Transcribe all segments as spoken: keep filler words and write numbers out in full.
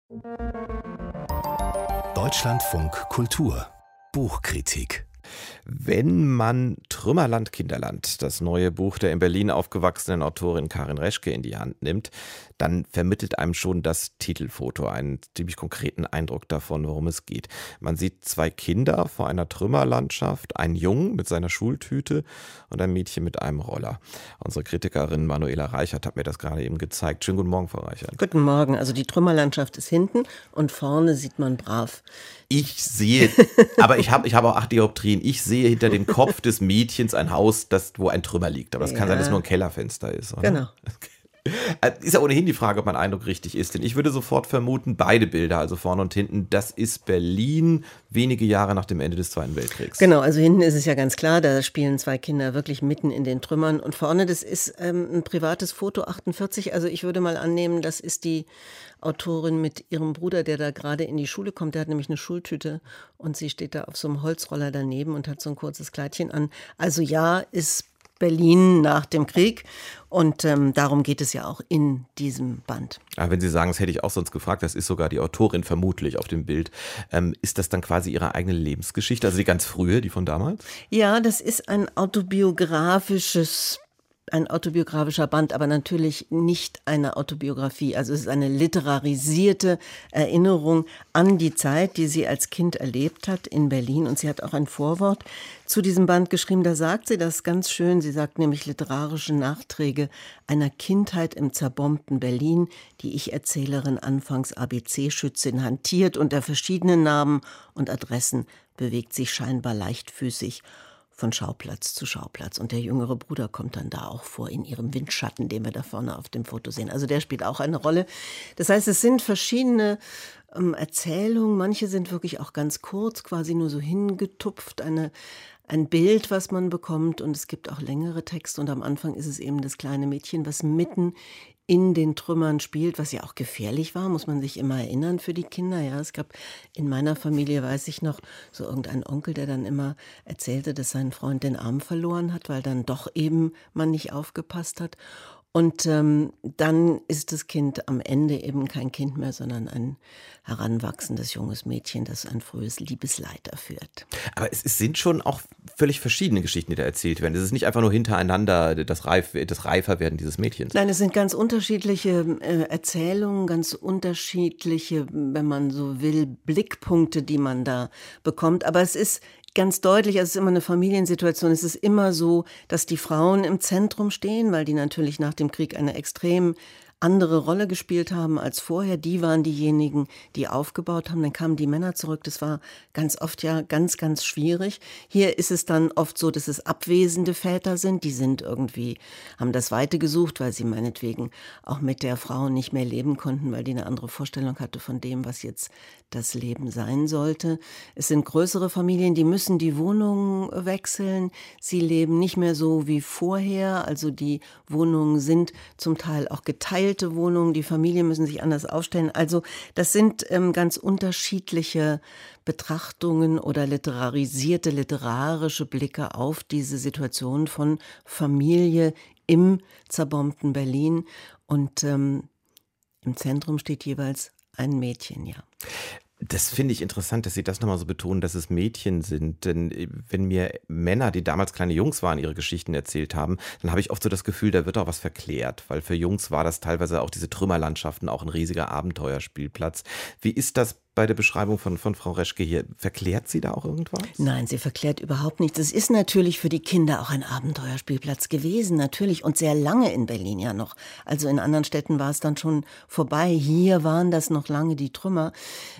Deutschlandfunk Kultur Buchkritik. Wenn man Trümmerland Kinderland, das neue Buch der in Berlin aufgewachsenen Autorin Karin Reschke, in die Hand nimmt, dann vermittelt einem schon das Titelfoto einen ziemlich konkreten Eindruck davon, worum es geht. Man sieht zwei Kinder vor einer Trümmerlandschaft, einen Jungen mit seiner Schultüte und ein Mädchen mit einem Roller. Unsere Kritikerin Manuela Reichert hat mir das gerade eben gezeigt. Schönen guten Morgen, Frau Reichert. Guten Morgen. Also die Trümmerlandschaft ist hinten und vorne sieht man brav. Ich sehe, aber ich habe ich hab auch acht Dioptrien, ich sehe hinter dem Kopf des Mädchens ein Haus, das, wo ein Trümmer liegt. Aber es kann Ja. sein, dass es nur ein Kellerfenster ist. Oder? Genau. Ist ja ohnehin die Frage, ob mein Eindruck richtig ist. Denn ich würde sofort vermuten, beide Bilder, also vorne und hinten, das ist Berlin wenige Jahre nach dem Ende des Zweiten Weltkriegs. Genau, also hinten ist es ja ganz klar, da spielen zwei Kinder wirklich mitten in den Trümmern. Und vorne, das ist ähm, ein privates Foto, achtundvierzig. Also ich würde mal annehmen, das ist die Autorin mit ihrem Bruder, der da gerade in die Schule kommt. Der hat nämlich eine Schultüte und sie steht da auf so einem Holzroller daneben und hat so ein kurzes Kleidchen an. Also ja, ist Berlin nach dem Krieg und ähm, darum geht es ja auch in diesem Band. Aber wenn Sie sagen, das hätte ich auch sonst gefragt, das ist sogar die Autorin vermutlich auf dem Bild. Ähm, ist das dann quasi ihre eigene Lebensgeschichte, also die ganz frühe, die von damals? Ja, das ist ein autobiografisches Ein autobiografischer Band, aber natürlich nicht eine Autobiografie. Also es ist eine literarisierte Erinnerung an die Zeit, die sie als Kind erlebt hat in Berlin. Und sie hat auch ein Vorwort zu diesem Band geschrieben. Da sagt sie das ganz schön. Sie sagt nämlich literarische Nachträge einer Kindheit im zerbombten Berlin, die Ich-Erzählerin anfangs A B C-Schützin hantiert. Unter verschiedenen Namen und Adressen bewegt sich scheinbar leichtfüßig von Schauplatz zu Schauplatz. Und der jüngere Bruder kommt dann da auch vor in ihrem Windschatten, den wir da vorne auf dem Foto sehen. Also der spielt auch eine Rolle. Das heißt, es sind verschiedene ähm, Erzählungen. Manche sind wirklich auch ganz kurz, quasi nur so hingetupft, eine, ein Bild, was man bekommt. Und es gibt auch längere Texte. Und am Anfang ist es eben das kleine Mädchen, was mitten in den Trümmern spielt, was ja auch gefährlich war, muss man sich immer erinnern für die Kinder. Ja, es gab in meiner Familie, weiß ich noch, so irgendein Onkel, der dann immer erzählte, dass sein Freund den Arm verloren hat, weil dann doch eben man nicht aufgepasst hat. Und ähm, dann ist das Kind am Ende eben kein Kind mehr, sondern ein heranwachsendes junges Mädchen, das ein frühes Liebesleid erfährt. Aber es, es sind schon auch völlig verschiedene Geschichten, die da erzählt werden. Es ist nicht einfach nur hintereinander das, Reif, das Reiferwerden dieses Mädchens. Nein, es sind ganz unterschiedliche äh, Erzählungen, ganz unterschiedliche, wenn man so will, Blickpunkte, die man da bekommt. Aber es ist ganz deutlich, also es ist immer eine Familiensituation. Es ist immer so, dass die Frauen im Zentrum stehen, weil die natürlich nach dem Krieg eine extrem andere Rolle gespielt haben als vorher. Die waren diejenigen, die aufgebaut haben. Dann kamen die Männer zurück. Das war ganz oft ja ganz, ganz schwierig. Hier ist es dann oft so, dass es abwesende Väter sind. Die sind irgendwie, haben das Weite gesucht, weil sie meinetwegen auch mit der Frau nicht mehr leben konnten, weil die eine andere Vorstellung hatte von dem, was jetzt das Leben sein sollte. Es sind größere Familien, die müssen die Wohnungen wechseln. Sie leben nicht mehr so wie vorher. Also die Wohnungen sind zum Teil auch geteilt. Wohnungen, die Familien müssen sich anders aufstellen. Also das sind ähm, ganz unterschiedliche Betrachtungen oder literarisierte, literarische Blicke auf diese Situation von Familie im zerbombten Berlin. Und ähm, im Zentrum steht jeweils ein Mädchen, ja. Das finde ich interessant, dass Sie das nochmal so betonen, dass es Mädchen sind. Denn wenn mir Männer, die damals kleine Jungs waren, ihre Geschichten erzählt haben, dann habe ich oft so das Gefühl, da wird auch was verklärt. Weil für Jungs war das teilweise auch diese Trümmerlandschaften auch ein riesiger Abenteuerspielplatz. Wie ist das bei der Beschreibung von, von Frau Reschke hier? Verklärt sie da auch irgendwas? Nein, sie verklärt überhaupt nichts. Es ist natürlich für die Kinder auch ein Abenteuerspielplatz gewesen, natürlich. Und sehr lange in Berlin ja noch. Also in anderen Städten war es dann schon vorbei. Hier waren das noch lange die Trümmer.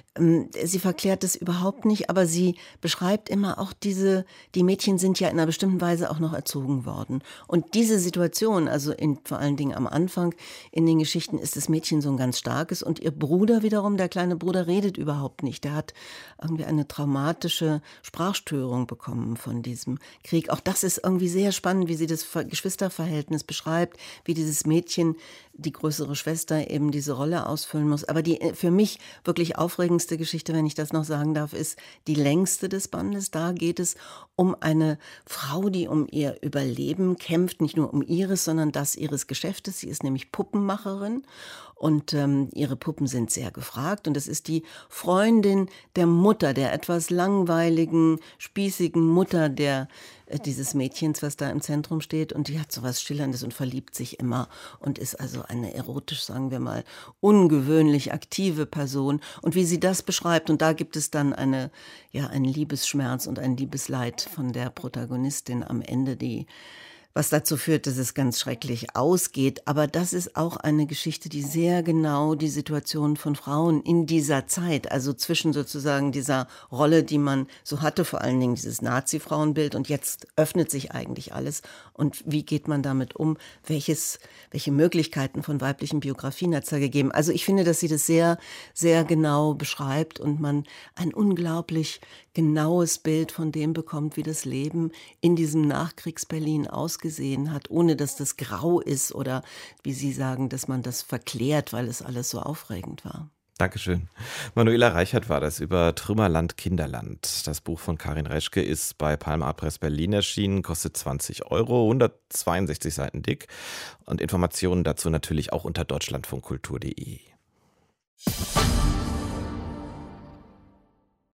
Sie verklärt es überhaupt nicht, aber sie beschreibt immer auch diese, die Mädchen sind ja in einer bestimmten Weise auch noch erzogen worden. Und diese Situation, also in, vor allen Dingen am Anfang in den Geschichten, ist das Mädchen so ein ganz starkes und ihr Bruder wiederum, der kleine Bruder, redet überhaupt nicht. Der hat irgendwie eine traumatische Sprachstörung bekommen von diesem Krieg. Auch das ist irgendwie sehr spannend, wie sie das Geschwisterverhältnis beschreibt, wie dieses Mädchen die größere Schwester eben diese Rolle ausfüllen muss. Aber die für mich wirklich aufregendste Geschichte, wenn ich das noch sagen darf, ist die längste des Bandes. Da geht es um eine Frau, die um ihr Überleben kämpft, nicht nur um ihres, sondern das ihres Geschäftes. Sie ist nämlich Puppenmacherin und ähm, ihre Puppen sind sehr gefragt. Und es ist die Freundin der Mutter, der etwas langweiligen, spießigen Mutter der äh, dieses Mädchens, was da im Zentrum steht. Und die hat so was Schillerndes und verliebt sich immer und ist also eine erotisch, sagen wir mal, ungewöhnlich aktive Person. Und wie sie das beschreibt, und da gibt es dann eine, ja, einen Liebesschmerz und ein Liebesleid von der Protagonistin am Ende, die was dazu führt, dass es ganz schrecklich ausgeht. Aber das ist auch eine Geschichte, die sehr genau die Situation von Frauen in dieser Zeit, also zwischen sozusagen dieser Rolle, die man so hatte, vor allen Dingen dieses Nazi-Frauenbild, und jetzt öffnet sich eigentlich alles. Und wie geht man damit um? Welches, welche Möglichkeiten von weiblichen Biografien hat es da gegeben? Also ich finde, dass sie das sehr, sehr genau beschreibt und man ein unglaublich genaues Bild von dem bekommt, wie das Leben in diesem Nachkriegs-Berlin ausgesehen hat, ohne dass das grau ist oder, wie Sie sagen, dass man das verklärt, weil es alles so aufregend war. Dankeschön. Manuela Reichert war das über Trümmerland Kinderland. Das Buch von Karin Reschke ist bei Palm Art Press Berlin erschienen, kostet zwanzig Euro, hundertzweiundsechzig Seiten dick. Und Informationen dazu natürlich auch unter deutschlandfunkkultur punkt de.